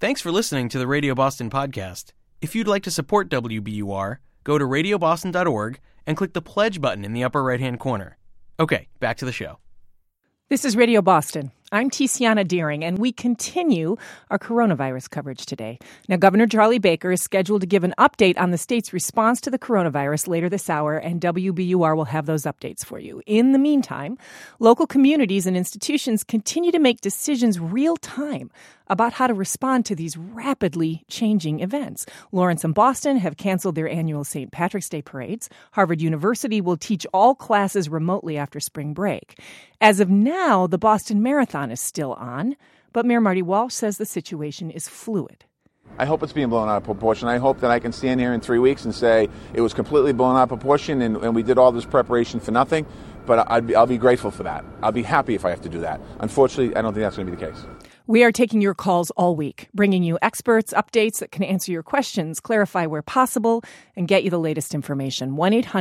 Thanks for listening to the Radio Boston podcast. If you'd like to support WBUR, go to radioboston.org and click the pledge button in the upper right-hand corner. Okay, back to the show. This is Radio Boston. I'm Tiziana Deering, and we continue our coronavirus coverage today. Now, Governor Charlie Baker is scheduled to give an update on the state's response to the coronavirus later this hour, and WBUR will have those updates for you. In the meantime, local communities and institutions continue to make decisions real time about how to respond to these rapidly changing events. Lawrence and Boston have canceled their annual St. Patrick's Day parades. Harvard University will teach all classes remotely after spring break. As of now, the Boston Marathon is still on, but Mayor Marty Walsh says the situation is fluid. I hope it's being blown out of proportion. I hope that I can stand here in 3 weeks and say it was completely blown out of proportion and we did all this preparation for nothing, but I'll be grateful for that. I'll be happy if I have to do that. Unfortunately, I don't think that's going to be the case. We are taking your calls all week, bringing you experts, updates that can answer your questions, clarify where possible, and get you the latest information.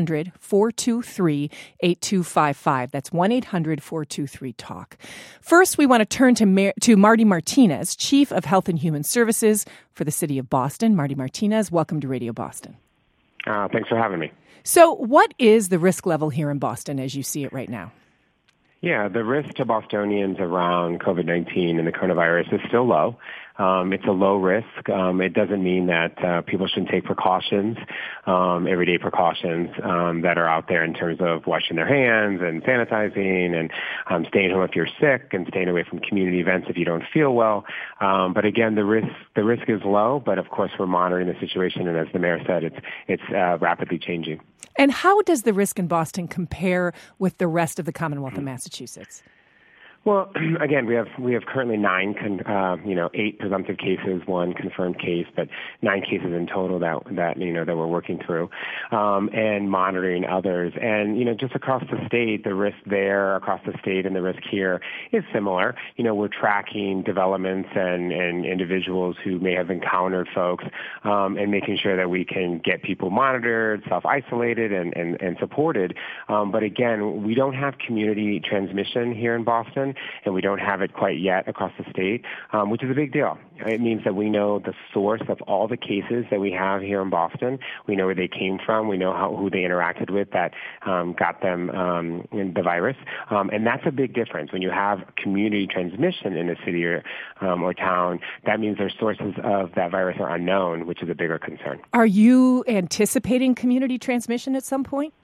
1-800-423-8255. That's 1-800-423-TALK. First, we want to turn to Marty Martinez, Chief of Health and Human Services for the City of Boston. Marty Martinez, welcome to Radio Boston. Thanks for having me. So what is the risk level here in Boston as you see it right now? Yeah, the risk to Bostonians around COVID-19 and the coronavirus is still low. It's a low risk. It doesn't mean that people shouldn't take precautions, everyday precautions that are out there in terms of washing their hands and sanitizing and staying home if you're sick and staying away from community events if you don't feel well. But again, the risk is low. But of course, we're monitoring the situation, and as the mayor said, it's rapidly changing. And how does the risk in Boston compare with the rest of the Commonwealth of Massachusetts? Well, again, we have currently 8 presumptive cases, 1 confirmed case, but 9 cases in total that we're working through, and monitoring others. And just across the state, the risk there across the state and the risk here is similar. We're tracking developments and individuals who may have encountered folks, and making sure that we can get people monitored, self-isolated, and supported. But again, we don't have community transmission here in Boston, and we don't have it quite yet across the state, which is a big deal. It means that we know the source of all the cases that we have here in Boston. We know where they came from. We know who they interacted with that got them the virus. And that's a big difference. When you have community transmission in a city or town, that means their sources of that virus are unknown, which is a bigger concern. Are you anticipating community transmission at some point?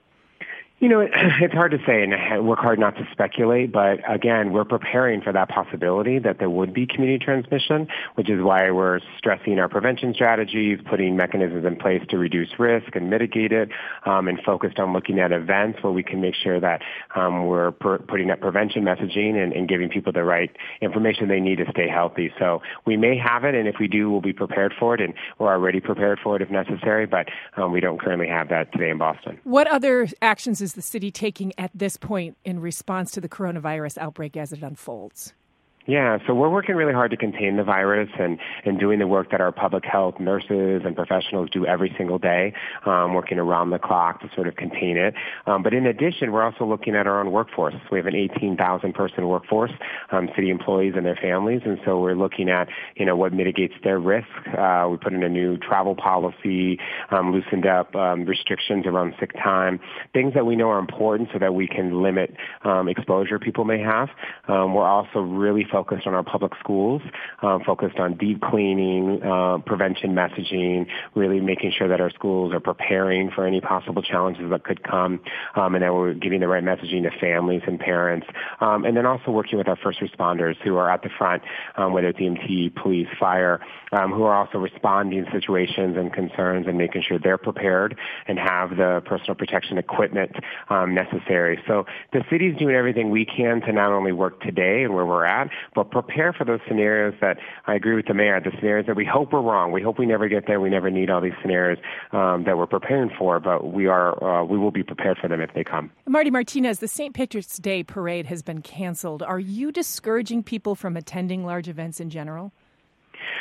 It's hard to say, and I work hard not to speculate, but again, we're preparing for that possibility that there would be community transmission, which is why we're stressing our prevention strategies, putting mechanisms in place to reduce risk and mitigate it, and focused on looking at events where we can make sure that we're putting up prevention messaging and giving people the right information they need to stay healthy. So we may have it, and if we do, we'll be prepared for it, and we're already prepared for it if necessary, but we don't currently have that today in Boston. What other actions is the city taking at this point in response to the coronavirus outbreak as it unfolds? Yeah, so we're working really hard to contain the virus and doing the work that our public health nurses and professionals do every single day, working around the clock to sort of contain it. But in addition, we're also looking at our own workforce. We have an 18,000-person workforce, city employees and their families, and so we're looking at, what mitigates their risk. We put in a new travel policy, loosened up restrictions around sick time, things that we know are important so that we can limit exposure people may have. We're also really focused on our public schools, focused on deep cleaning, prevention messaging, really making sure that our schools are preparing for any possible challenges that could come, and that we're giving the right messaging to families and parents, and then also working with our first responders who are at the front, whether it's EMT, police, fire, who are also responding to situations and concerns and making sure they're prepared and have the personal protection equipment necessary. So the city's doing everything we can to not only work today and where we're at, but prepare for those scenarios that I agree with the mayor, the scenarios that we hope are wrong. We hope we never get there. We never need all these scenarios that we're preparing for, but we will be prepared for them if they come. Marty Martinez, the St. Patrick's Day parade has been canceled. Are you discouraging people from attending large events in general?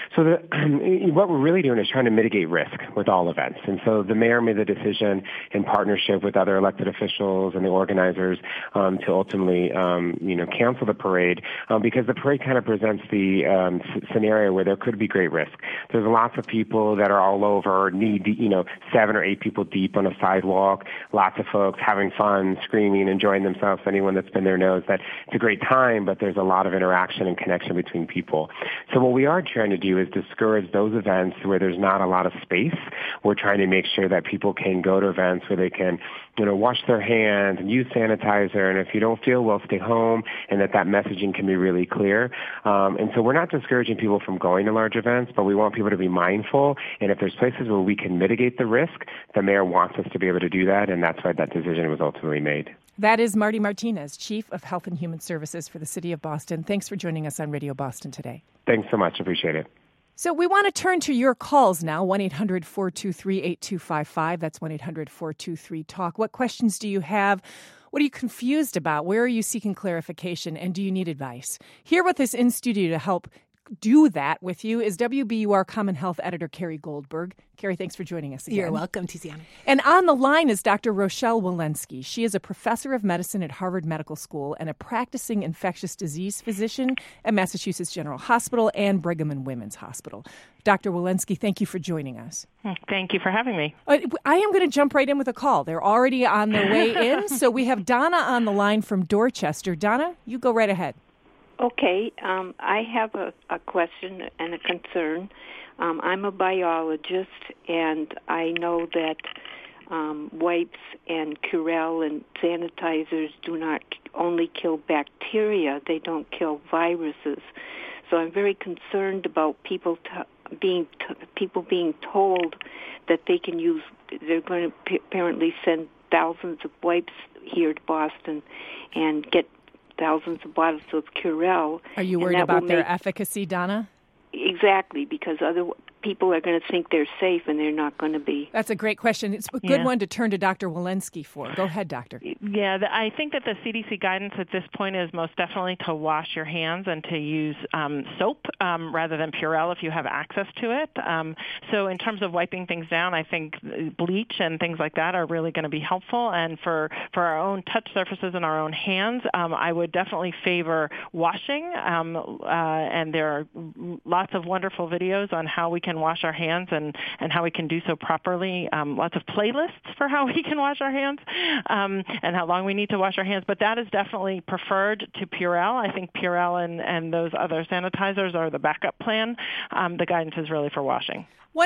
So what we're really doing is trying to mitigate risk with all events. And so the mayor made the decision in partnership with other elected officials and the organizers to ultimately, cancel the parade because the parade kind of presents the scenario where there could be great risk. There's lots of people that are all over, 7 or 8 people deep on a sidewalk, lots of folks having fun, screaming, enjoying themselves. Anyone that's been there knows that it's a great time, but there's a lot of interaction and connection between people. So what we are trying to do is discourage those events where there's not a lot of space. We're trying to make sure that people can go to events where they can, wash their hands and use sanitizer. And if you don't feel well, stay home, and that messaging can be really clear. And so we're not discouraging people from going to large events, but we want people to be mindful. And if there's places where we can mitigate the risk, the mayor wants us to be able to do that, and that's why that decision was ultimately made. That is Marty Martinez, Chief of Health and Human Services for the City of Boston. Thanks for joining us on Radio Boston today. Thanks so much. Appreciate it. So we want to turn to your calls now, 1-800-423-8255. That's 1-800-423-TALK. What questions do you have? What are you confused about? Where are you seeking clarification? And do you need advice? Here with us in studio to help do that with you is WBUR Common Health Editor Carrie Goldberg. Carrie, thanks for joining us again. You're welcome, Tiziana. And on the line is Dr. Rochelle Walensky. She is a professor of medicine at Harvard Medical School and a practicing infectious disease physician at Massachusetts General Hospital and Brigham and Women's Hospital. Dr. Walensky, thank you for joining us. Thank you for having me. I am going to jump right in with a call. They're already on their way in. So we have Donna on the line from Dorchester. Donna, you go right ahead. Okay, I have a question and a concern. I'm a biologist, and I know that wipes and Curel and sanitizers do not only kill bacteria, they don't kill viruses. So I'm very concerned about people being told that they can use, they're going to apparently send thousands of wipes here to Boston and get thousands of bottles of Curel. Are you worried about their efficacy, Donna? Exactly, because other people are going to think they're safe, and they're not going to be. That's a great question. It's a good one to turn to Dr. Walensky for. Go ahead, Doctor. Yeah, I think that the CDC guidance at this point is most definitely to wash your hands and to use soap rather than Purell if you have access to it. So in terms of wiping things down, I think bleach and things like that are really going to be helpful. And for our own touch surfaces and our own hands, I would definitely favor washing. And there are lots of wonderful videos on how we can wash our hands and how we can do so properly. Lots of playlists for how we can wash our hands and how long we need to wash our hands. But that is definitely preferred to Purell. I think Purell and those other sanitizers are the backup plan. The guidance is really for washing.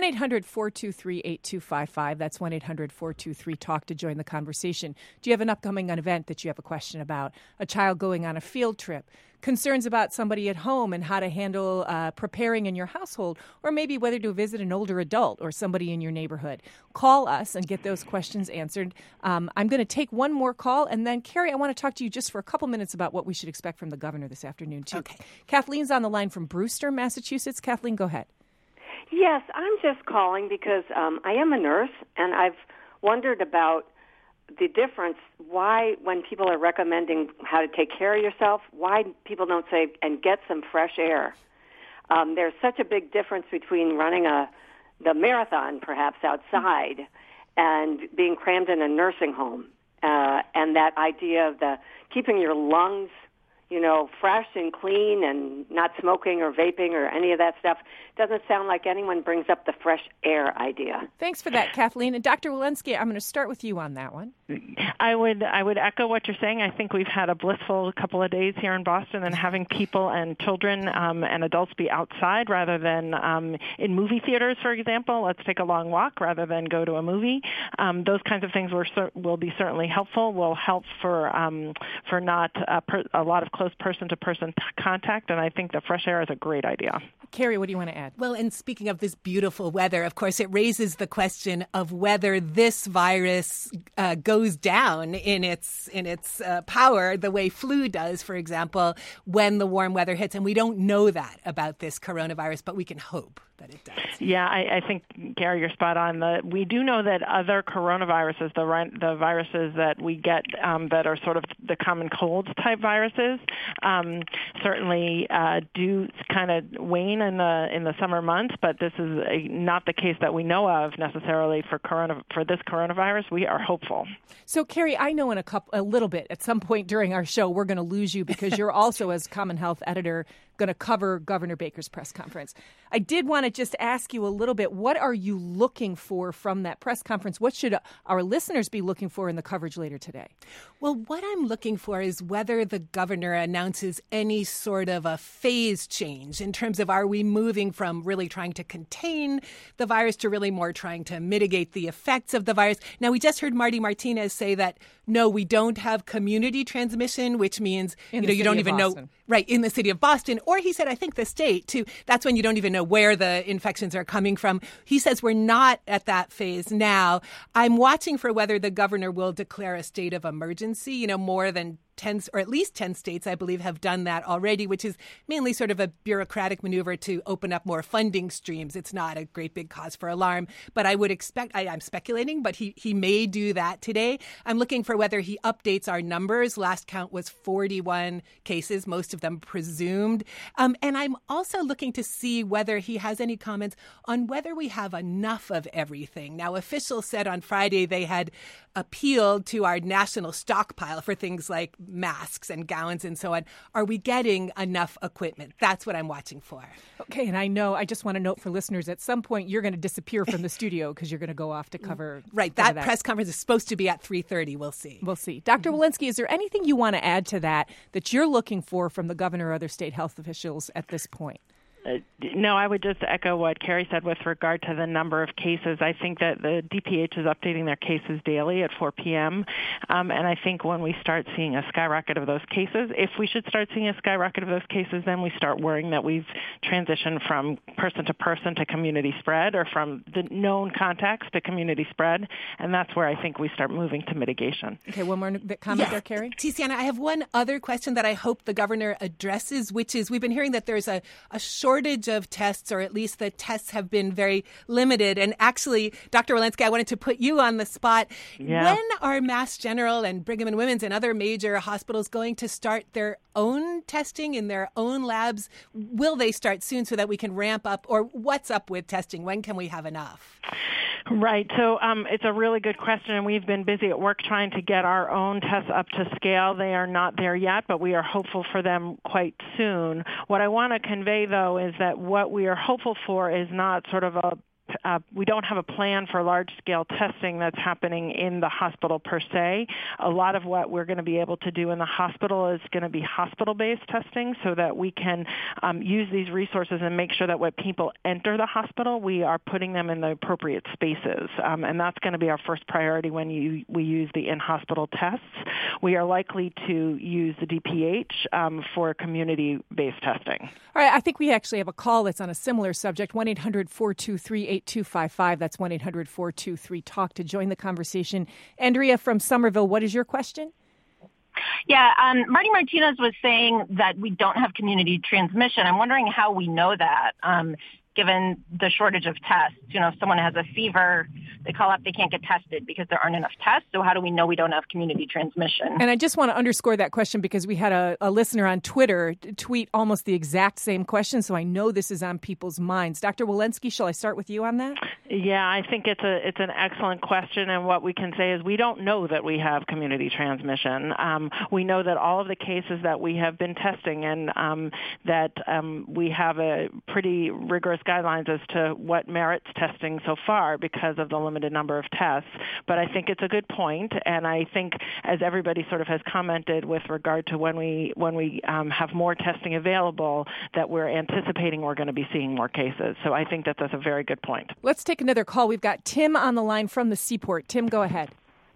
1-800-423-8255. That's 1-800-423-TALK to join the conversation. Do you have an upcoming event that you have a question about? A child going on a field trip? Concerns about somebody at home and how to handle preparing in your household? Or maybe whether to visit an older adult or somebody in your neighborhood? Call us and get those questions answered. I'm going to take one more call, and then, Carrie, I want to talk to you just for a couple minutes about what we should expect from the governor this afternoon, too. Okay. Kathleen's on the line from Brewster, Massachusetts. Kathleen, go ahead. Yes, I'm just calling because I am a nurse, and I've wondered about the difference, why when people are recommending how to take care of yourself, why people don't say, and get some fresh air. There's such a big difference between running the marathon, perhaps, outside and being crammed in a nursing home, and that idea of keeping your lungs fresh and clean and not smoking or vaping or any of that stuff. Doesn't sound like anyone brings up the fresh air idea. Thanks for that, Kathleen. And Dr. Walensky, I'm going to start with you on that one. I would echo what you're saying. I think we've had a blissful couple of days here in Boston, and having people and children and adults be outside rather than in movie theaters, for example. Let's take a long walk rather than go to a movie. Those kinds of things will be certainly helpful. Will help for not a lot of close person-to-person contact, and I think the fresh air is a great idea. Carrie, what do you want to add? Well, and speaking of this beautiful weather, of course, it raises the question of whether this virus goes down in its power the way flu does, for example, when the warm weather hits. And we don't know that about this coronavirus, but we can hope that it does. Yeah, I think, Gary, you're spot on. We do know that other coronaviruses, the viruses that we get that are sort of the common cold type viruses, certainly do kind of wane in the summer months, but this is not the case that we know of necessarily for this coronavirus. We are hopeful. So, Carrie, I know a little bit at some point during our show we're going to lose you because you're also, as Common Health editor, going to cover Governor Baker's press conference. I did want to just ask you a little bit, what are you looking for from that press conference? What should our listeners be looking for in the coverage later today? Well, what I'm looking for is whether the governor announces any sort of a phase change in terms of, are we moving from really trying to contain the virus to really more trying to mitigate the effects of the virus? Now, we just heard Marty Martinez say that, no, we don't have community transmission, which means, you don't even know. Right, in the city of Boston. Or he said, I think the state, too. That's when you don't even know where the infections are coming from. He says we're not at that phase now. I'm watching for whether the governor will declare a state of emergency. More than 10 or at least 10 states, I believe, have done that already, which is mainly sort of a bureaucratic maneuver to open up more funding streams. It's not a great big cause for alarm, but I would expect, I'm speculating, but he may do that today. I'm looking for whether he updates our numbers. Last count was 41 cases, most of them presumed. And I'm also looking to see whether he has any comments on whether we have enough of everything. Now, officials said on Friday they had appealed to our national stockpile for things like masks and gowns and so on. Are we getting enough equipment? That's what I'm watching for. Okay, and I just want to note for listeners, at some point you're going to disappear from the studio because you're going to go off to cover. Right, that press conference is supposed to be at 3:30. We'll see. We'll see. Dr. Walensky, is there anything you want to add to that you're looking for from the governor or other state health officials at this point? No, I would just echo what Carrie said with regard to the number of cases. I think that the DPH is updating their cases daily at 4 p.m. And I think when we start seeing a skyrocket of those cases, if we should start seeing a skyrocket of those cases, then we start worrying that we've transitioned from person to person to community spread, or from the known contacts to community spread. And that's where I think we start moving to mitigation. Okay, one more comment there, Carrie? Tiziana, I have one other question that I hope the governor addresses, which is, we've been hearing that there's a shortage of tests, or at least the tests have been very limited. And actually, Dr. Walensky, I wanted to put you on the spot. Yeah. When are Mass General and Brigham and Women's and other major hospitals going to start their own testing in their own labs? Will they start soon so that we can ramp up? Or what's up with testing? When can we have enough? Right. So it's a really good question, and we've been busy at work trying to get our own tests up to scale. They are not there yet, but we are hopeful for them quite soon. What I want to convey, though, is that what we are hopeful for is not sort of we don't have a plan for large-scale testing that's happening in the hospital per se. A lot of what we're going to be able to do in the hospital is going to be hospital-based testing, so that we can use these resources and make sure that when people enter the hospital, we are putting them in the appropriate spaces. And that's going to be our first priority when we use the in-hospital tests. We are likely to use the DPH for community-based testing. All right, I think we actually have a call that's on a similar subject, 1-800-423-8255. That's 1-800-423-TALK to join the conversation. Andrea from Somerville, what is your question? Yeah, Marty Martinez was saying that we don't have community transmission. I'm wondering how we know that, given the shortage of tests. If someone has a fever, they call up, they can't get tested because there aren't enough tests. So how do we know we don't have community transmission? And I just want to underscore that question because we had a listener on Twitter tweet almost the exact same question. So I know this is on people's minds. Dr. Walensky, shall I start with you on that? Yeah, I think it's an excellent question. And what we can say is we don't know that we have community transmission. We know that all of the cases that we have been testing, and that we have a pretty rigorous guidelines as to what merits testing so far because of the limited number of tests. But I think it's a good point, and I think, as everybody sort of has commented with regard to when we have more testing available, that we're anticipating we're going to be seeing more cases. So I think that's a very good point. Let's take another call. We've got Tim on the line from the Seaport. Tim, go ahead.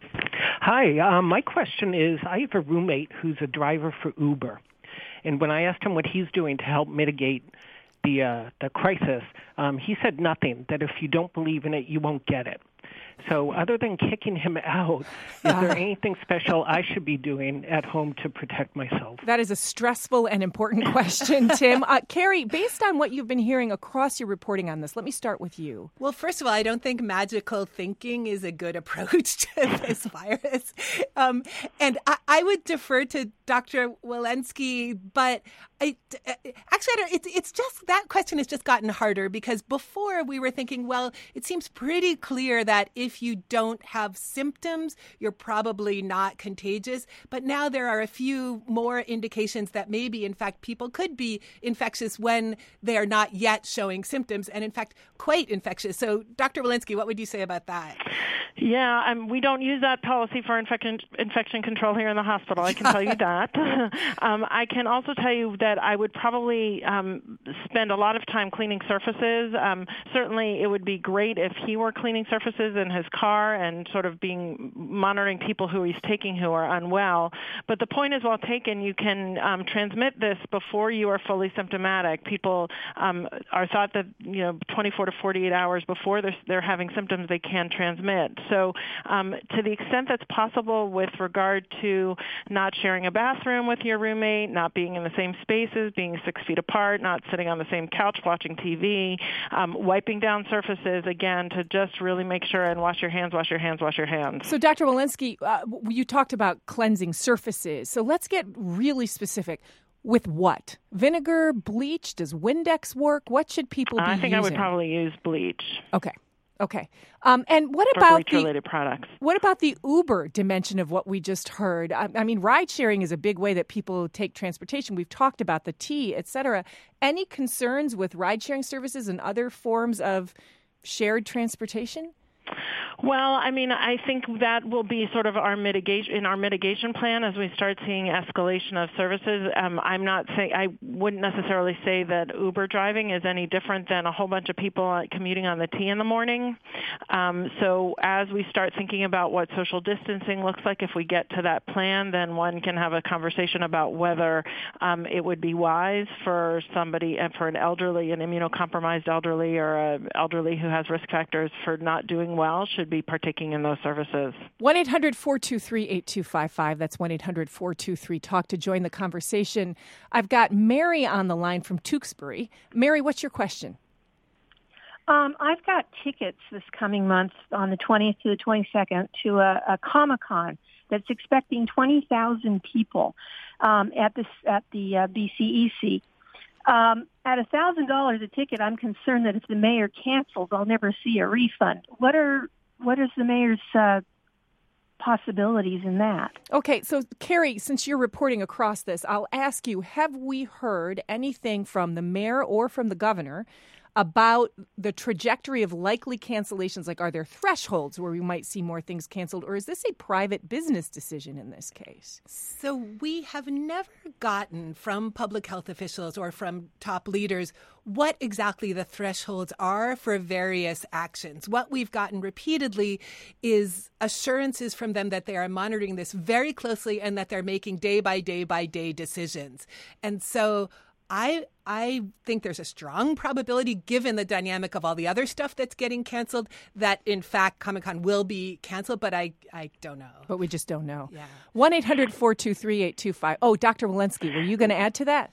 Hi. My question is, I have a roommate who's a driver for Uber, and when I asked him what he's doing to help mitigate the crisis, he said nothing, that if you don't believe in it, you won't get it. So other than kicking him out, is there anything special I should be doing at home to protect myself? That is a stressful and important question, Tim. Carrie, based on what you've been hearing across your reporting on this, let me start with you. Well, first of all, I don't think magical thinking is a good approach to this virus. And I would defer to Dr. Walensky, but it's just that question has just gotten harder because before we were thinking, well, it seems pretty clear that if you don't have symptoms, you're probably not contagious. But now there are a few more indications that maybe, in fact, people could be infectious when they are not yet showing symptoms and, in fact, quite infectious. So, Dr. Walensky, what would you say about that? Yeah, we don't use that policy for infection control here in the hospital. I can tell you that. I can also tell you that I would probably spend a lot of time cleaning surfaces. Certainly, it would be great if he were cleaning surfaces in his car and sort of monitoring people who he's taking who are unwell. But the point is well taken. You can transmit this before you are fully symptomatic. People are thought that 24 to 48 hours before they're having symptoms, they can transmit. So to the extent that's possible with regard to not sharing a bathroom with your roommate, not being in the same spaces, being 6 feet apart, not sitting on the same couch watching TV, wiping down surfaces, again, to just really make sure and wash your hands, wash your hands, wash your hands. So, Dr. Walensky, you talked about cleansing surfaces. So let's get really specific. With what? Vinegar, bleach? Does Windex work? What should people be using? I think I would probably use bleach. Okay. And what about bleach-related products? What about the Uber dimension of what we just heard? I mean, ride sharing is a big way that people take transportation. We've talked about the T, et cetera. Any concerns with ride sharing services and other forms of shared transportation? Well, I mean, I think that will be sort of our mitigation plan as we start seeing escalation of services. I wouldn't necessarily say that Uber driving is any different than a whole bunch of people commuting on the T in the morning. So as we start thinking about what social distancing looks like, if we get to that plan, then one can have a conversation about whether it would be wise for somebody, for an immunocompromised elderly or an elderly who has risk factors for not doing well, should be partaking in those services. 1-800-423-8255. That's 1-800-423-TALK to join the conversation. I've got Mary on the line from Tewksbury. Mary, what's your question? I've got tickets this coming month on the 20th to the 22nd to a Comic-Con that's expecting 20,000 people at the BCEC. At $1,000 a ticket, I'm concerned that if the mayor cancels, I'll never see a refund. What is the mayor's possibilities in that? Okay, so Carrie, since you're reporting across this, I'll ask you, have we heard anything from the mayor or from the governor about the trajectory of likely cancellations? Like, are there thresholds where we might see more things canceled, or is this a private business decision in this case? So we have never gotten from public health officials or from top leaders what exactly the thresholds are for various actions. What we've gotten repeatedly is assurances from them that they are monitoring this very closely and that they're making day by day decisions. And so I think there's a strong probability, given the dynamic of all the other stuff that's getting canceled, that in fact Comic-Con will be canceled, but I don't know. But we just don't know. Yeah. 1-800-423-8255. Oh, Dr. Walensky, were you going to add to that?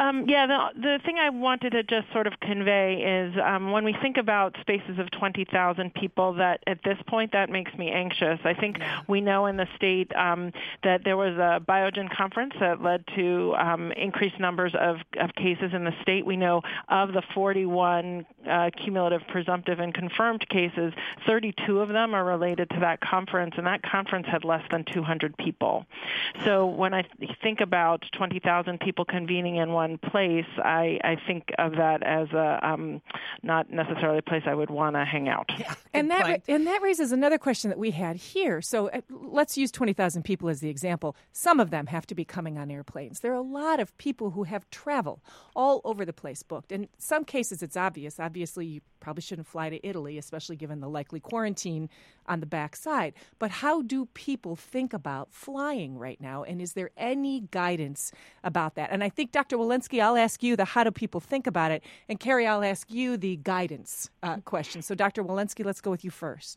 The thing I wanted to just sort of convey is when we think about spaces of 20,000 people, that at this point that makes me anxious. I think we know in the state that there was a Biogen conference that led to increased numbers of cases in the state. We know of the 41 cumulative, presumptive, and confirmed cases, 32 of them are related to that conference, and that conference had less than 200 people. So when I think about 20,000 people convening in one place, I think of that as a not necessarily a place I would want to hang out. Yeah, and that raises another question that we had here. So let's use 20,000 people as the example. Some of them have to be coming on airplanes. There are a lot of people who have travel all over the place booked. In some cases, it's obvious. Obviously, you probably shouldn't fly to Italy, especially given the likely quarantine on the backside. But how do people think about flying right now? And is there any guidance about that? And I think, Dr. Walensky, I'll ask you the how do people think about it. And Carrie, I'll ask you the guidance question. So, Dr. Walensky, let's go with you first.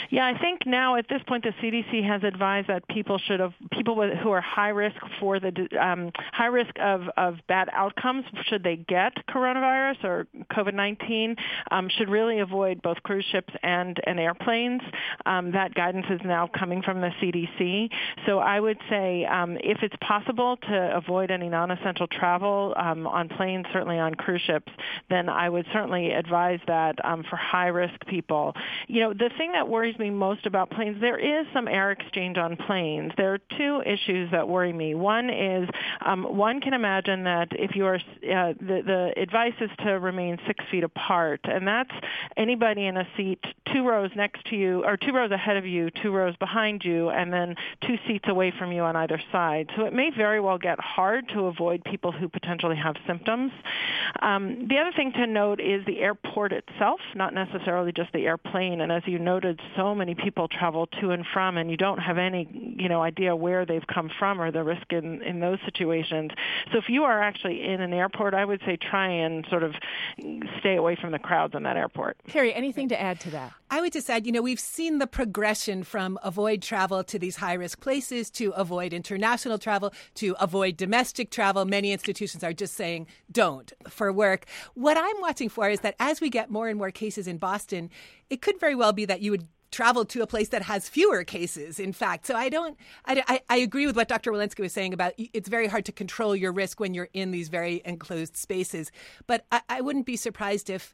Yeah, I think now at this point the CDC has advised that people who are high risk for the high risk of bad outcomes should they get coronavirus or COVID-19 should really avoid both cruise ships and airplanes. That guidance is now coming from the CDC. So I would say if it's possible to avoid any non-essential travel on planes, certainly on cruise ships, then I would certainly advise that for high-risk people. You know, the thing that worries me most about planes, there is some air exchange on planes. There are two issues that worry me. One is one can imagine that if you are the advice is to remain 6 feet apart, and that's anybody in a seat 2 rows next to you, or 2 rows ahead of you, 2 rows behind you, and then 2 seats away from you on either side. So it may very well get hard to avoid people who potentially have symptoms. The other thing to note is the airport itself, not necessarily just the airplane. And as you noted, so many people travel to and from, and you don't have any, idea where they've come from or the risk in those situations. So if you are actually in an airport, I would say try and sort of stay away from the crowds in that airport. Carrie, anything to add to that? I would just add, we've seen the progression from avoid travel to these high-risk places to avoid international travel to avoid domestic travel. Many institutions are just saying don't for work. What I'm watching for is that as we get more and more cases in Boston, it could very well be that you would travel to a place that has fewer cases, in fact. So I agree with what Dr. Walensky was saying about it's very hard to control your risk when you're in these very enclosed spaces. But I wouldn't be surprised if,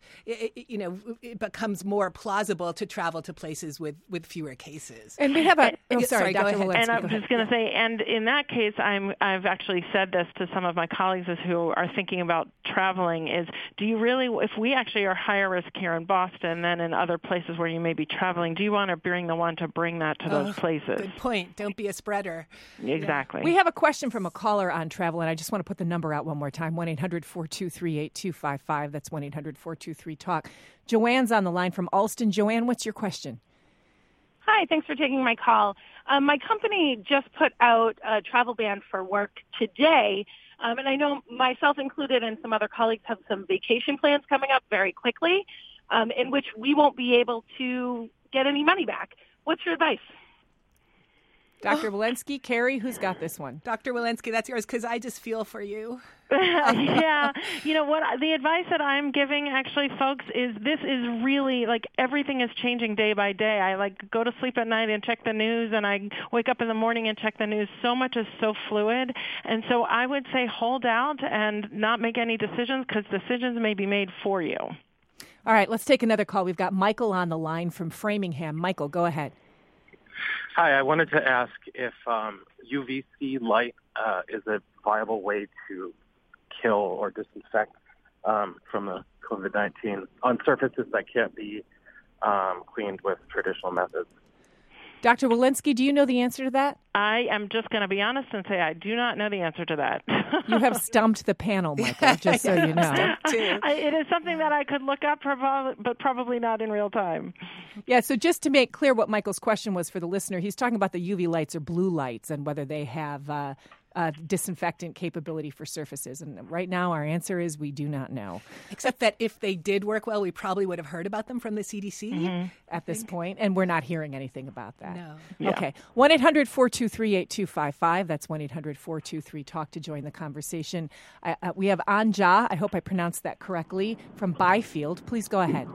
it becomes more plausible to travel to places with fewer cases. And we have sorry, Dr. Walensky. And I'm just going to say, and in that case, I've actually said this to some of my colleagues who are thinking about traveling is, do you really, if we actually are higher risk here in Boston than in other places where you may be traveling, do you want to bring that to those places? Good point. Don't be a spreader. Exactly. We have a question from a caller on travel, and I just want to put the number out one more time, 1-800-423-8255. That's 1-800-423-TALK. Joanne's on the line from Alston. Joanne, what's your question? Hi, thanks for taking my call. My company just put out a travel ban for work today, and I know myself included and some other colleagues have some vacation plans coming up very quickly, in which we won't be able to get any money back. What's your advice? Dr. Walensky, Carrie, who's got this one? Dr. Walensky, that's yours, because I just feel for you. Yeah. You know what? The advice that I'm giving, actually, folks, is this is really, everything is changing day by day. I, go to sleep at night and check the news, and I wake up in the morning and check the news. So much is so fluid. And so I would say hold out and not make any decisions, because decisions may be made for you. All right, let's take another call. We've got Michael on the line from Framingham. Michael, go ahead. Hi, I wanted to ask if UVC light is a viable way to kill or disinfect from the COVID-19 on surfaces that can't be cleaned with traditional methods. Dr. Walensky, do you know the answer to that? I am just going to be honest and say I do not know the answer to that. You have stumped the panel, Michael, just so you know. It is something that I could look up, but probably not in real time. Yeah, so just to make clear what Michael's question was for the listener, he's talking about the UV lights or blue lights and whether they have disinfectant capability for surfaces. And right now our answer is we do not know. Except that if they did work well, we probably would have heard about them from the CDC at this point, and we're not hearing anything about that. No. Yeah. Okay. 1-800-423-8255. That's 1-800-423-TALK to join the conversation. We have Anja, I hope I pronounced that correctly, from Byfield. Please go ahead.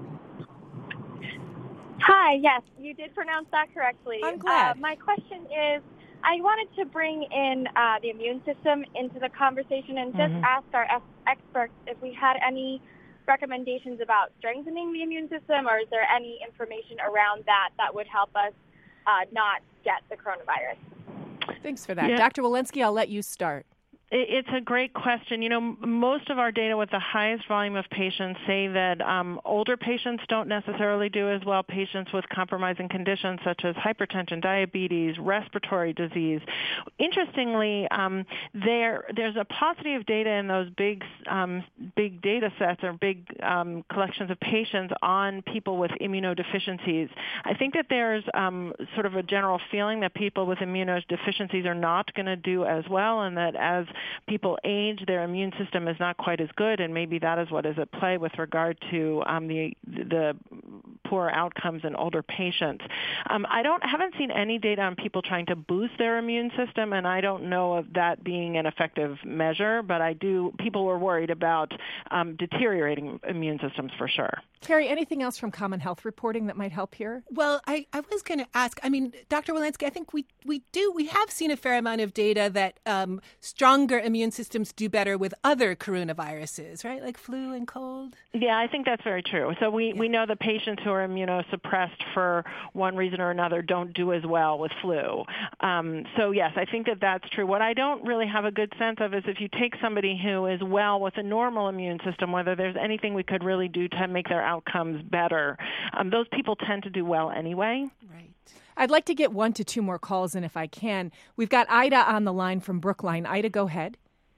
Hi, yes, you did pronounce that correctly. I'm glad. My question is, I wanted to bring in the immune system into the conversation and just ask our experts if we had any recommendations about strengthening the immune system, or is there any information around that would help us not get the coronavirus? Thanks for that. Yeah. Dr. Walensky, I'll let you start. It's a great question. Most of our data with the highest volume of patients say that older patients don't necessarily do as well. Patients with compromising conditions such as hypertension, diabetes, respiratory disease. Interestingly, there's a paucity of data in those big data sets or big collections of patients on people with immunodeficiencies. I think that there's sort of a general feeling that people with immunodeficiencies are not going to do as well, and that as people age, their immune system is not quite as good, and maybe that is what is at play with regard to the poor outcomes in older patients. I haven't seen any data on people trying to boost their immune system, and I don't know of that being an effective measure, but people were worried about deteriorating immune systems for sure. Carrie, anything else from Common Health reporting that might help here? Well, I was going to ask, Dr. Walensky, I think we have seen a fair amount of data that stronger immune systems do better with other coronaviruses, right? Like flu and cold? Yeah, I think that's very true. So we know the patients who are immunosuppressed for one reason or another don't do as well with flu. So yes, I think that's true. What I don't really have a good sense of is if you take somebody who is well with a normal immune system, whether there's anything we could really do to make their outcomes better. Those people tend to do well anyway. Right. I'd like to get 1 to 2 more calls in if I can. We've got Ida on the line from Brookline. Ida, go ahead.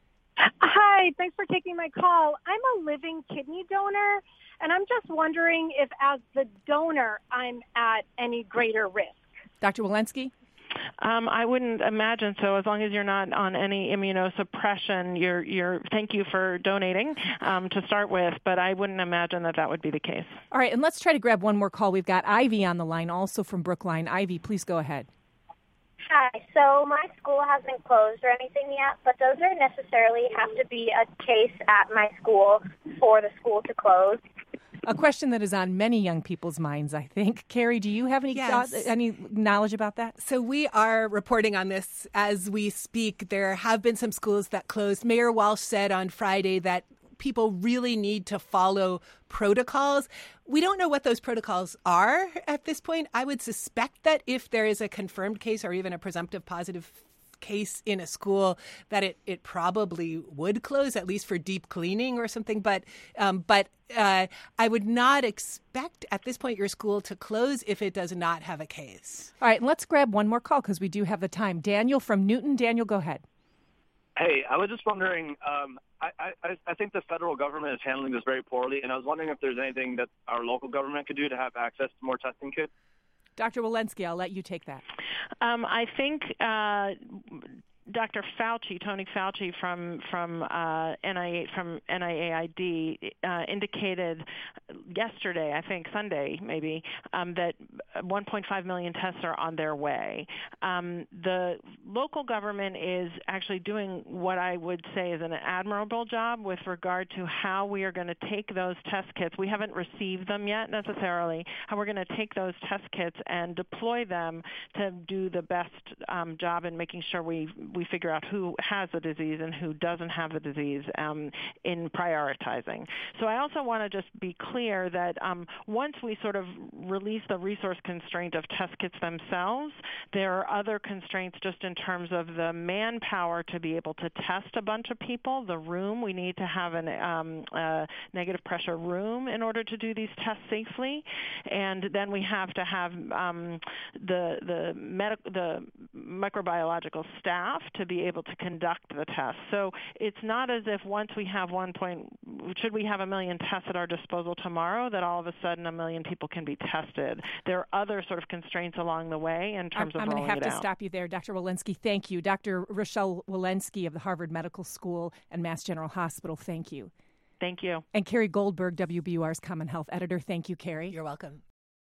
Hi, thanks for taking my call. I'm a living kidney donor, and I'm just wondering if as the donor I'm at any greater risk. Dr. Walensky? I wouldn't imagine so. As long as you're not on any immunosuppression, thank you for donating to start with, but I wouldn't imagine that would be the case. All right, and let's try to grab one more call. We've got Ivy on the line, also from Brookline. Ivy, please go ahead. Hi. So my school hasn't closed or anything yet, but does there necessarily have to be a case at my school for the school to close? A question that is on many young people's minds, I think. Carrie, do you have any any knowledge about that? So we are reporting on this as we speak. There have been some schools that closed. Mayor Walsh said on Friday that people really need to follow protocols. We don't know what those protocols are at this point. I would suspect that if there is a confirmed case or even a presumptive positive case in a school, that it probably would close, at least for deep cleaning or something. But I would not expect at this point your school to close if it does not have a case. All right, and let's grab one more call because we do have the time. Daniel from Newton. Daniel, go ahead. Hey, I was just wondering, I think the federal government is handling this very poorly, and I was wondering if there's anything that our local government could do to have access to more testing kits. Dr. Walensky, I'll let you take that. I think Dr. Fauci, Tony Fauci from NIAID, indicated yesterday, I think Sunday maybe, that 1.5 million tests are on their way. The local government is actually doing what I would say is an admirable job with regard to how we are going to take those test kits. We haven't received them yet necessarily. How we're going to take those test kits and deploy them to do the best job in making sure we figure out who has the disease and who doesn't have the disease in prioritizing. So I also want to just be clear that once we sort of release the resource constraint of test kits themselves, there are other constraints just in terms of the manpower to be able to test a bunch of people, the room. We need to have a negative pressure room in order to do these tests safely. And then we have to have the microbiological staff to be able to conduct the tests. So it's not as if once we have should we have 1 million tests at our disposal tomorrow, that all of a sudden 1 million people can be tested. There are other sort of constraints along the way in terms of rolling it out. I'm going to have to stop you there. Dr. Walensky, thank you. Dr. Rochelle Walensky of the Harvard Medical School and Mass General Hospital, thank you. Thank you. And Carrie Goldberg, WBUR's Common Health editor, thank you, Carrie. You're welcome.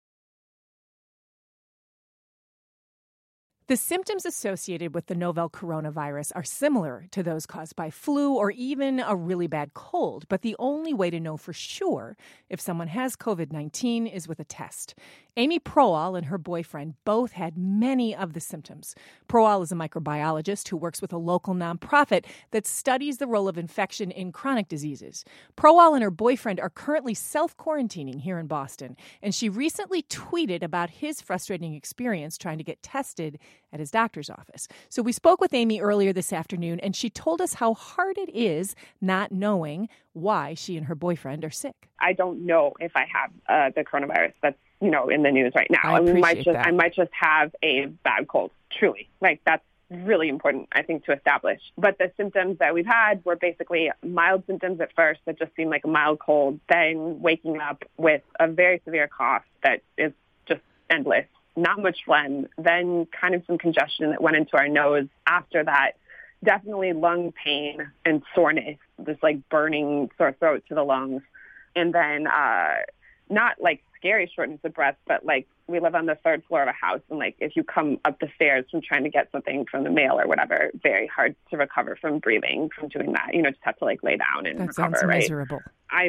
The symptoms associated with the novel coronavirus are similar to those caused by flu or even a really bad cold, but the only way to know for sure if someone has COVID-19 is with a test. Amy Proal and her boyfriend both had many of the symptoms. Proal is a microbiologist who works with a local nonprofit that studies the role of infection in chronic diseases. Proal and her boyfriend are currently self-quarantining here in Boston, and she recently tweeted about his frustrating experience trying to get tested at his doctor's office. So we spoke with Amy earlier this afternoon, and she told us how hard it is not knowing why she and her boyfriend are sick. I don't know if I have the coronavirus that's, in the news right now. I might just have a bad cold, truly. That's really important, I think, to establish. But the symptoms that we've had were basically mild symptoms at first that just seemed like a mild cold, then waking up with a very severe cough that is just endless, not much phlegm, then kind of some congestion that went into our nose. After that, definitely lung pain and soreness, this burning sore throat to the lungs. And then not like scary shortness of breath, but like we live on the third floor of a house, and like if you come up the stairs from trying to get something from the mail or whatever, very hard to recover from breathing from doing that. Just have to like lay down and that recover. Sounds right? miserable.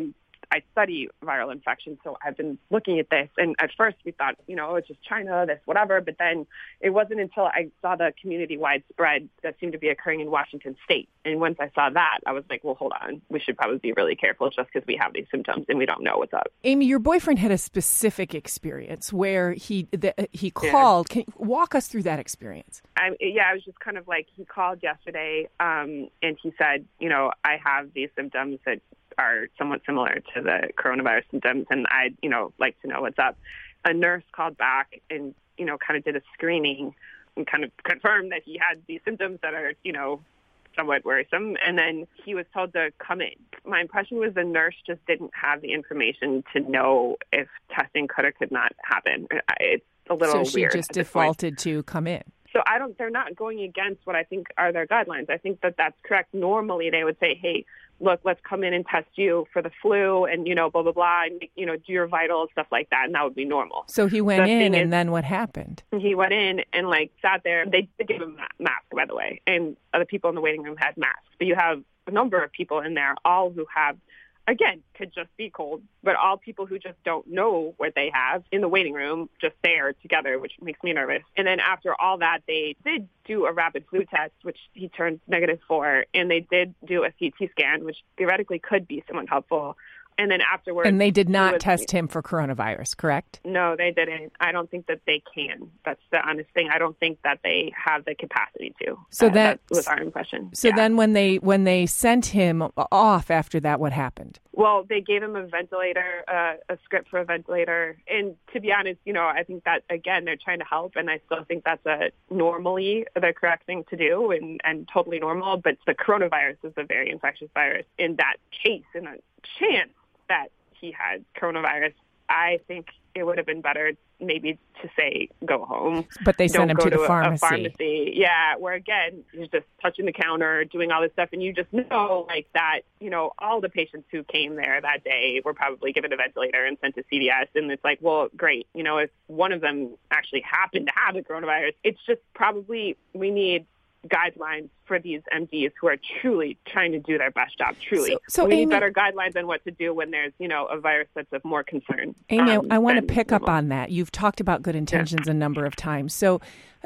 I study viral infections, so I've been looking at this. And at first we thought, it's just China, this, whatever. But then it wasn't until I saw the community-wide spread that seemed to be occurring in Washington State. And once I saw that, I was like, well, hold on. We should probably be really careful just because we have these symptoms and we don't know what's up. Amy, your boyfriend had a specific experience where he called. Can you walk us through that experience? I was just kind of like, he called yesterday and he said, I have these symptoms that are somewhat similar to the coronavirus symptoms, and I'd, like to know what's up. A nurse called back and, kind of did a screening and kind of confirmed that he had these symptoms that are, somewhat worrisome. And then he was told to come in. My impression was the nurse just didn't have the information to know if testing could or could not happen. It's a little weird. So she just defaulted to come in. So they're not going against what I think are their guidelines. I think that that's correct. Normally they would say, hey, look, let's come in and test you for the flu and, blah, blah, blah, and, do your vitals, stuff like that. And that would be normal. So he went in, and then what happened? He went in and, sat there. They did give him a mask, by the way, and other people in the waiting room had masks. But you have a number of people in there, all who have, again, could just be cold, but all people who just don't know what they have in the waiting room, just there together, which makes me nervous. And then after all that, they did do a rapid flu test, which he turned negative for, and they did do a CT scan, which theoretically could be somewhat helpful. And then afterwards... And they did not test him for coronavirus, correct? No, they didn't. I don't think that they can. That's the honest thing. I don't think that they have the capacity to. So that was our impression. So then when they sent him off after that, what happened? Well, they gave him a ventilator, a script for a ventilator. And to be honest, I think that, again, they're trying to help. And I still think that's normally the correct thing to do and totally normal. But the coronavirus is a very infectious virus. In that case, in a chance that he had coronavirus, I think it would have been better maybe to say go home. But they sent him to the pharmacy. A pharmacy. Yeah, where again, he's just touching the counter, doing all this stuff, and you just know that, all the patients who came there that day were probably given a ventilator and sent to CVS, and it's like, well, great. If one of them actually happened to have the coronavirus, it's just probably we need guidelines for these MDs who are truly trying to do their best job, truly. So we Amy, need better guidelines on what to do when there's, a virus that's of more concern. Amy, I want to pick up on that. You've talked about good intentions a number of times. So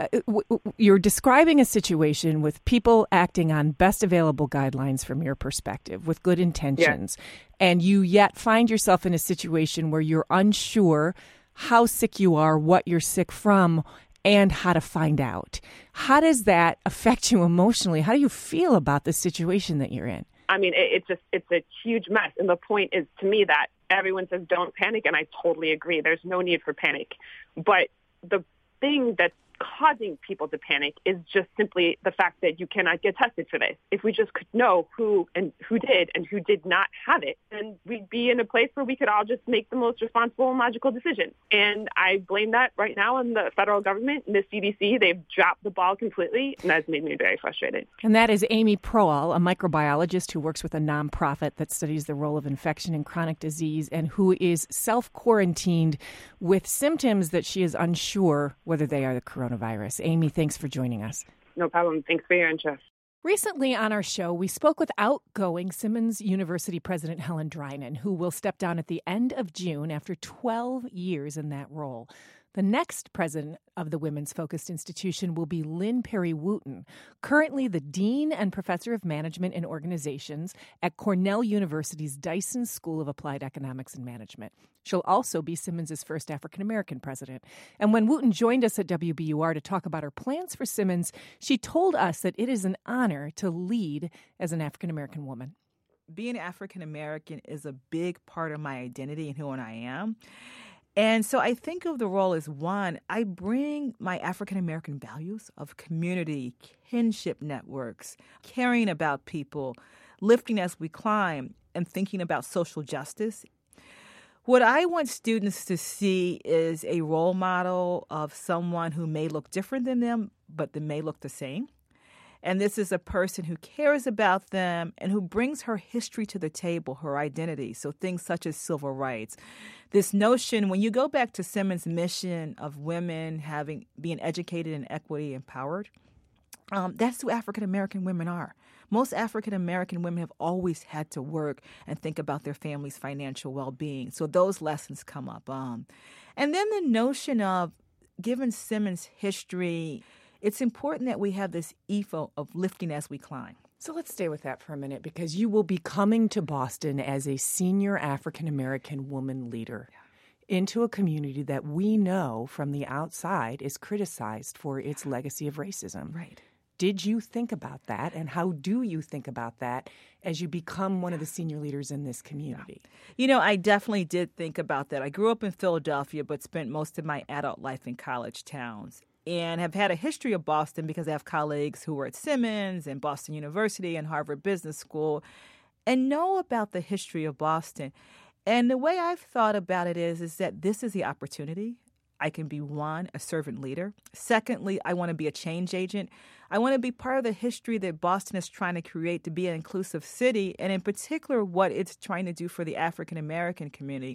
you're describing a situation with people acting on best available guidelines from your perspective with good intentions, and you yet find yourself in a situation where you're unsure how sick you are, what you're sick from, and how to find out. How does that affect you emotionally? How do you feel about the situation that you're in? I mean, it's a huge mess. And the point is, to me, that everyone says don't panic, and I totally agree. There's no need for panic. But the thing that's causing people to panic is just simply the fact that you cannot get tested for this. If we just could know who did and who did not have it, then we'd be in a place where we could all just make the most responsible and logical decision. And I blame that right now on the federal government and the CDC. They've dropped the ball completely, and that's made me very frustrated. And that is Amy Proal, a microbiologist who works with a nonprofit that studies the role of infection in chronic disease and who is self-quarantined with symptoms that she is unsure whether they are the coronavirus. Amy, thanks for joining us. No problem. Thanks for your interest. Recently on our show, we spoke with outgoing Simmons University President Helen Drynan, who will step down at the end of June after 12 years in that role. The next president of the Women's Focused Institution will be Lynn Perry Wooten, currently the Dean and Professor of Management and Organizations at Cornell University's Dyson School of Applied Economics and Management. She'll also be Simmons' first African-American president. And when Wooten joined us at WBUR to talk about her plans for Simmons, she told us that it is an honor to lead as an African-American woman. Being African-American is a big part of my identity and who I am. And so I think of the role as one, I bring my African-American values of community, kinship networks, caring about people, lifting as we climb, and thinking about social justice. What I want students to see is a role model of someone who may look different than them, but that may look the same. And this is a person who cares about them and who brings her history to the table, her identity. So things such as civil rights. This notion, when you go back to Simmons' mission of women being educated and equity empowered, that's who African American women are. Most African American women have always had to work and think about their family's financial well-being. So those lessons come up. And then the notion of, given Simmons' history, it's important that we have this ethos of lifting as we climb. So let's stay with that for a minute, because you will be coming to Boston as a senior African American woman leader into a community that we know from the outside is criticized for its legacy of racism. Right. Did you think about that, and how do you think about that as you become one of the senior leaders in this community? You know, I definitely did think about that. I grew up in Philadelphia, but spent most of my adult life in college towns, and have had a history of Boston because I have colleagues who were at Simmons and Boston University and Harvard Business School, and know about the history of Boston. And the way I've thought about it is that this is the opportunity. I can be, one, a servant leader. Secondly, I want to be a change agent. I want to be part of the history that Boston is trying to create to be an inclusive city, and in particular, what it's trying to do for the African American community.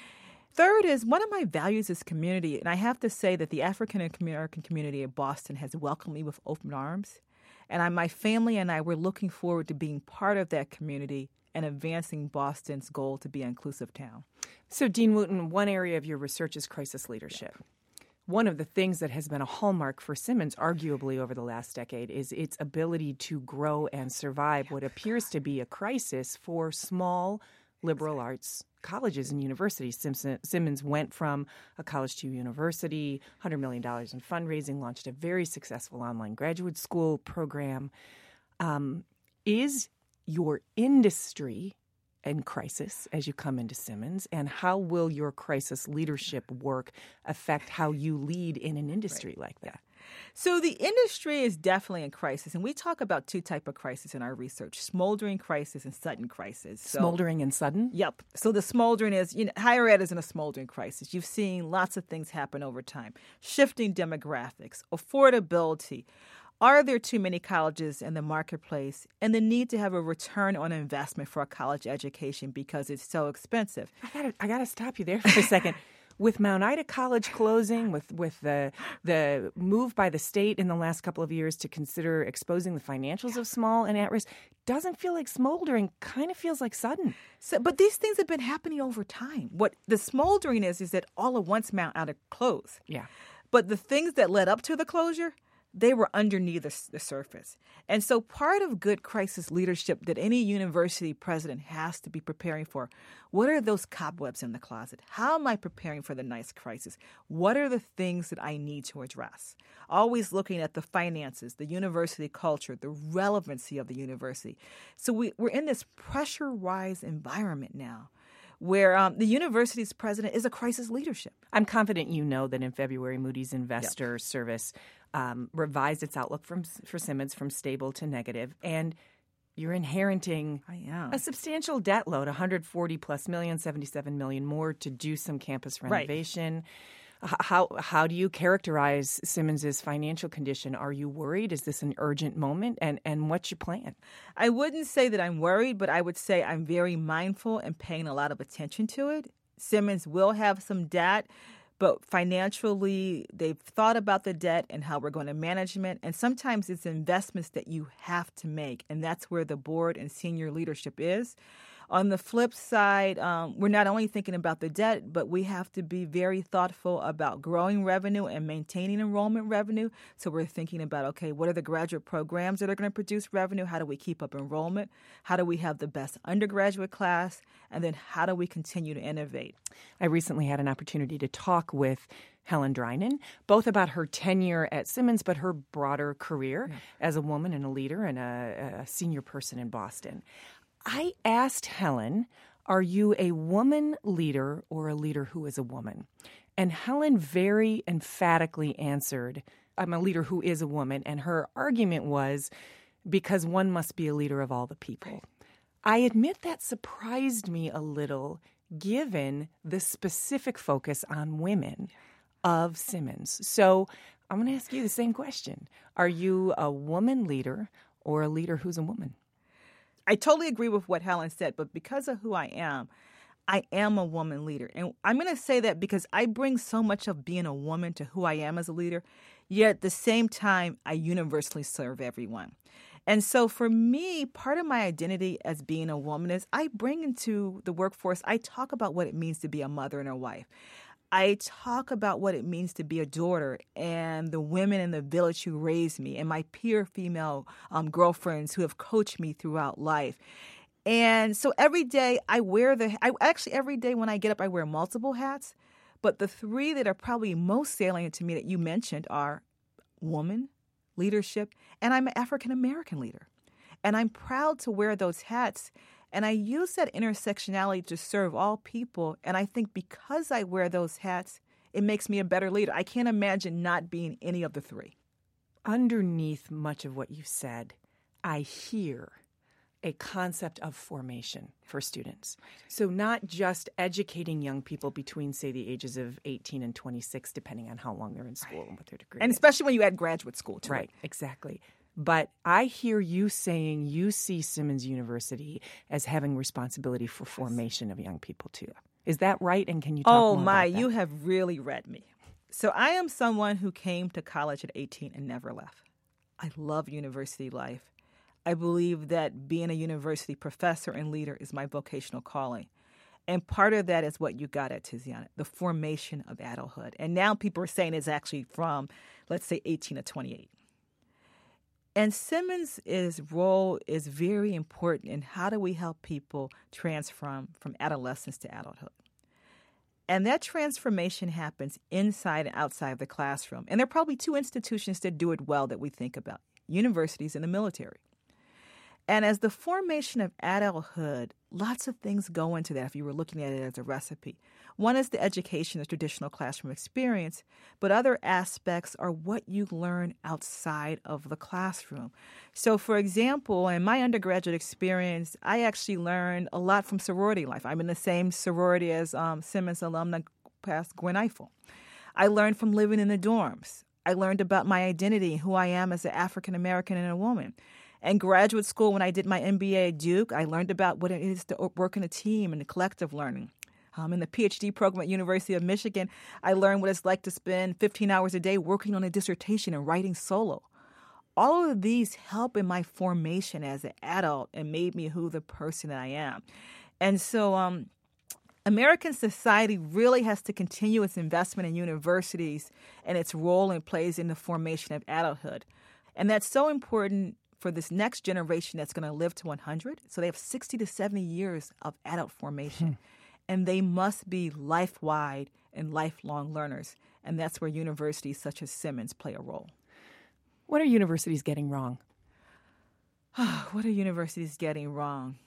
Third is, one of my values is community, and I have to say that the African American community of Boston has welcomed me with open arms, and my family and I were looking forward to being part of that community and advancing Boston's goal to be an inclusive town. So, Dean Wooten, one area of your research is crisis leadership. Yeah. One of the things that has been a hallmark for Simmons, arguably over the last decade, is its ability to grow and survive what appears to be a crisis for small liberal arts colleges and universities. Simmons went from a college to university, $100 million in fundraising, launched a very successful online graduate school program. Is your industry in crisis as you come into Simmons, and how will your crisis leadership work affect how you lead in an industry like that? So the industry is definitely in crisis, and we talk about two types of crisis in our research: smoldering crisis and sudden crisis. Smoldering and sudden? Yep. So the smoldering is, higher ed is in a smoldering crisis. You've seen lots of things happen over time: shifting demographics, affordability. Are there too many colleges in the marketplace, and the need to have a return on investment for a college education because it's so expensive? I got to stop you there for a second. With Mount Ida College closing, with the move by the state in the last couple of years to consider exposing the financials of small and at-risk, doesn't feel like smoldering, kind of feels like sudden. But these things have been happening over time. What the smoldering is that all at once Mount Ida closed. Yeah. But the things that led up to the closure, they were underneath the surface. And so part of good crisis leadership that any university president has to be preparing for, what are those cobwebs in the closet? How am I preparing for the next crisis? What are the things that I need to address? Always looking at the finances, the university culture, the relevancy of the university. So we're in this pressurized environment now, where the university's president is a crisis leadership. I'm confident you know that in February, Moody's Investor Service revised its outlook for Simmons from stable to negative, and you're inheriting a substantial debt load, $140+ million, $77 million more to do some campus renovation. Right. How do you characterize Simmons's financial condition? Are you worried? Is this an urgent moment? And what's your plan? I wouldn't say that I'm worried, but I would say I'm very mindful and paying a lot of attention to it. Simmons will have some debt, but financially, they've thought about the debt and how we're going to manage it. And sometimes it's investments that you have to make, and that's where the board and senior leadership is. On the flip side, we're not only thinking about the debt, but we have to be very thoughtful about growing revenue and maintaining enrollment revenue. So we're thinking about, okay, what are the graduate programs that are going to produce revenue? How do we keep up enrollment? How do we have the best undergraduate class? And then how do we continue to innovate? I recently had an opportunity to talk with Helen Drynan, both about her tenure at Simmons, but her broader career as a woman and a leader and a senior person in Boston. I asked Helen, are you a woman leader or a leader who is a woman? And Helen very emphatically answered, I'm a leader who is a woman. And her argument was, because one must be a leader of all the people. I admit that surprised me a little, given the specific focus on women. of Simmons. So I'm going to ask you the same question. Are you a woman leader or a leader who's a woman? I totally agree with what Helen said, but because of who I am a woman leader. And I'm going to say that because I bring so much of being a woman to who I am as a leader, yet at the same time, I universally serve everyone. And so for me, part of my identity as being a woman is I bring into the workforce, I talk about what it means to be a mother and a wife. I talk about what it means to be a daughter and the women in the village who raised me and my peer female girlfriends who have coached me throughout life. And so every day every day when I get up, I wear multiple hats. But the three that are probably most salient to me that you mentioned are woman, leadership, and I'm an African-American leader. And I'm proud to wear those hats. And I use that intersectionality to serve all people. And I think because I wear those hats, it makes me a better leader. I can't imagine not being any of the three. Underneath much of what you said, I hear a concept of formation for students. So not just educating young people between, say, the ages of 18 and 26, depending on how long they're in school and what their degree is. And especially when you add graduate school to it. Right, exactly. But I hear you saying you see Simmons University as having responsibility for formation of young people, too. Is that right? And can you talk more about that? You have really read me. So I am someone who came to college at 18 and never left. I love university life. I believe that being a university professor and leader is my vocational calling. And part of that is what you got at Tiziana, the formation of adulthood. And now people are saying it's actually from, let's say, 18 to 28. And Simmons' role is very important in how do we help people transform from adolescence to adulthood. And that transformation happens inside and outside of the classroom. And there are probably two institutions that do it well that we think about, universities and the military. And as the formation of adulthood, lots of things go into that if you were looking at it as a recipe. One is the education, the traditional classroom experience, but other aspects are what you learn outside of the classroom. So, for example, in my undergraduate experience, I actually learned a lot from sorority life. I'm in the same sorority as Simmons alumna past Gwen Ifill. I learned from living in the dorms. I learned about my identity, who I am as an African American and a woman. In graduate school, when I did my MBA at Duke, I learned about what it is to work in a team and the collective learning. In the PhD program at University of Michigan, I learned what it's like to spend 15 hours a day working on a dissertation and writing solo. All of these help in my formation as an adult and made me who the person that I am. And so American society really has to continue its investment in universities and its role it plays in the formation of adulthood. And that's so important for this next generation that's going to live to 100. So they have 60 to 70 years of adult formation. And they must be life-wide and lifelong learners. And that's where universities such as Simmons play a role. What are universities getting wrong? What are universities getting wrong?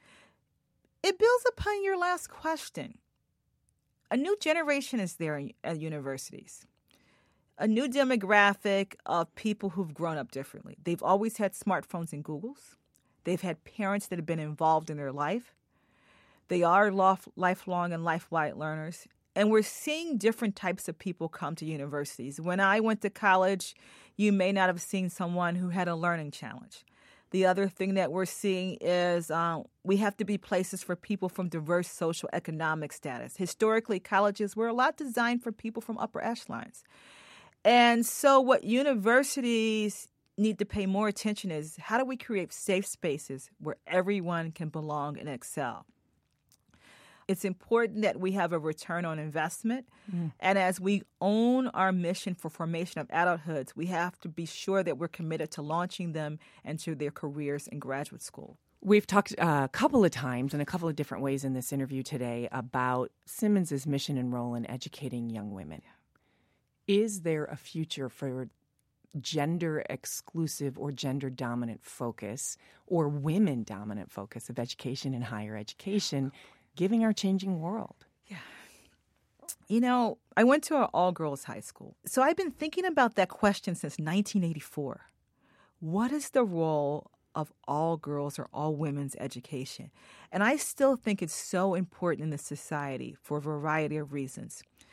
It builds upon your last question. A new generation is there at universities. A new demographic of people who've grown up differently. They've always had smartphones and Googles. They've had parents that have been involved in their life. They are lifelong and life-wide learners. And we're seeing different types of people come to universities. When I went to college, you may not have seen someone who had a learning challenge. The other thing that we're seeing is we have to be places for people from diverse social economic status. Historically, colleges were a lot designed for people from upper echelons. And so what universities need to pay more attention is how do we create safe spaces where everyone can belong and excel? It's important that we have a return on investment. And as we own our mission for formation of adulthoods, we have to be sure that we're committed to launching them into their careers in graduate school. We've talked a couple of times in a couple of different ways in this interview today about Simmons' mission and role in educating young women. Is there a future for gender-exclusive or gender-dominant focus or women-dominant focus of education and higher education, given our changing world? Yeah. You know, I went to an all-girls high school. So I've been thinking about that question since 1984. What is the role of all girls or all women's education? And I still think it's so important in the society for a variety of reasons.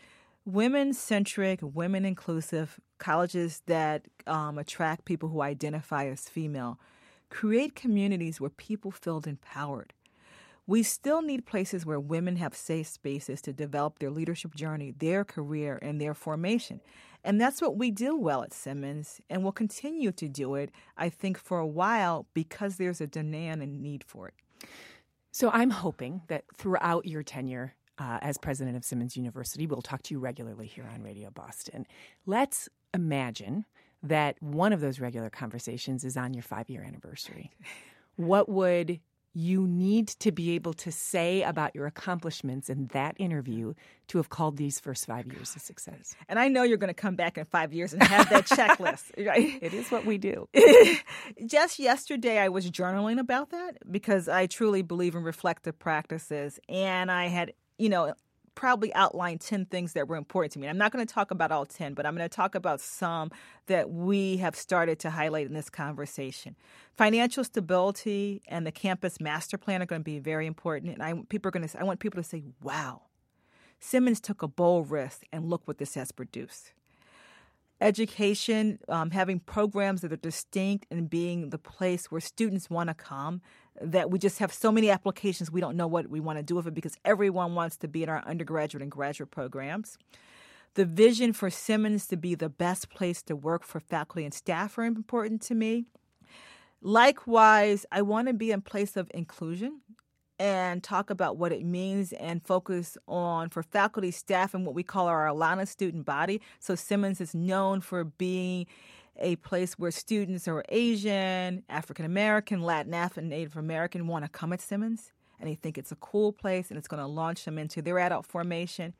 women-centric, women-inclusive colleges that attract people who identify as female create communities where people feel empowered. We still need places where women have safe spaces to develop their leadership journey, their career, and their formation. And that's what we do well at Simmons, and we'll continue to do it, I think, for a while because there's a demand and need for it. So I'm hoping that throughout your tenure as president of Simmons University, we'll talk to you regularly here on Radio Boston. Let's imagine that one of those regular conversations is on your 5-year anniversary. What would you need to be able to say about your accomplishments in that interview to have called these first 5 years a success? And I know you're going to come back in 5 years and have that checklist, right? It is what we do. Just yesterday, I was journaling about that because I truly believe in reflective practices. And I had, probably outlined 10 things that were important to me. I'm not going to talk about all 10, but I'm going to talk about some that we have started to highlight in this conversation. Financial stability and the campus master plan are going to be very important. And I want people to say, wow, Simmons took a bold risk and look what this has produced. Education, having programs that are distinct and being the place where students want to come, that we just have so many applications we don't know what we want to do with it because everyone wants to be in our undergraduate and graduate programs. The vision for Simmons to be the best place to work for faculty and staff are important to me. Likewise, I want to be in place of inclusion and talk about what it means and focus on, for faculty, staff, and what we call our Alana student body. So Simmons is known for being a place where students who are Asian, African American, Latinx, and Native American want to come at Simmons, and they think it's a cool place and it's going to launch them into their adult formation.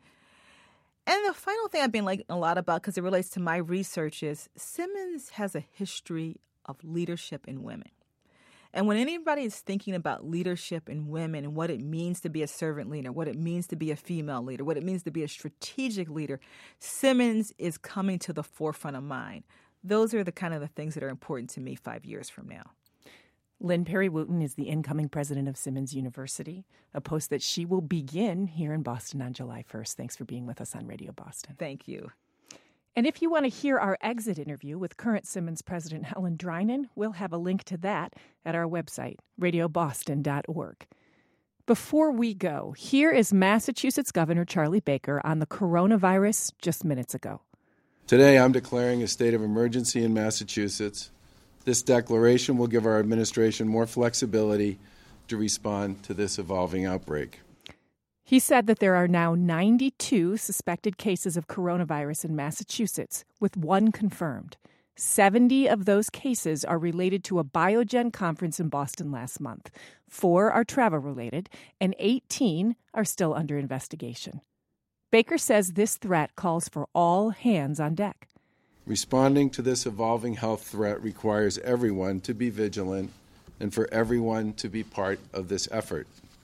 And the final thing I've been a lot about, because it relates to my research, is Simmons has a history of leadership in women. And when anybody is thinking about leadership in women and what it means to be a servant leader, what it means to be a female leader, what it means to be a strategic leader, Simmons is coming to the forefront of mind. Those are the kind of the things that are important to me 5 years from now. Lynn Perry-Wooten is the incoming president of Simmons University, a post that she will begin here in Boston on July 1st. Thanks for being with us on Radio Boston. Thank you. And if you want to hear our exit interview with current Simmons president Helen Drynan, we'll have a link to that at our website, radioboston.org. Before we go, here is Massachusetts Governor Charlie Baker on the coronavirus just minutes ago. Today, I'm declaring a state of emergency in Massachusetts. This declaration will give our administration more flexibility to respond to this evolving outbreak. He said that there are now 92 suspected cases of coronavirus in Massachusetts, with one confirmed. 70 of those cases are related to a Biogen conference in Boston last month. 4 are travel-related, and 18 are still under investigation. Baker says this threat calls for all hands on deck. Responding to this evolving health threat requires everyone to be vigilant and for everyone to be part of this effort.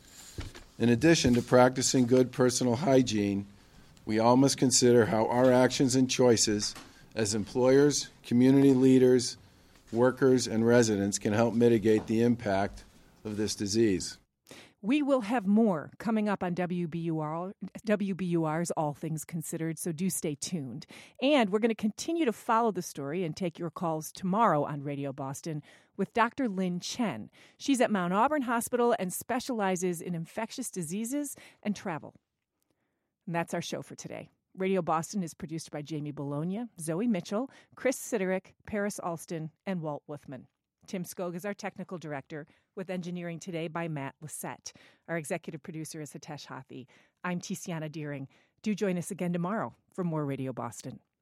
In addition to practicing good personal hygiene, we all must consider how our actions and choices as employers, community leaders, workers, and residents can help mitigate the impact of this disease. We will have more coming up on WBUR's All Things Considered, so do stay tuned. And we're going to continue to follow the story and take your calls tomorrow on Radio Boston with Dr. Lynn Chen. She's at Mount Auburn Hospital and specializes in infectious diseases and travel. And that's our show for today. Radio Boston is produced by Jamie Bologna, Zoe Mitchell, Chris Siderick, Paris Alston, and Walt Wuthman. Tim Skog is our technical director, with engineering today by Matt Lissette. Our executive producer is Hitesh Hathi. I'm Tiziana Deering. Do join us again tomorrow for more Radio Boston.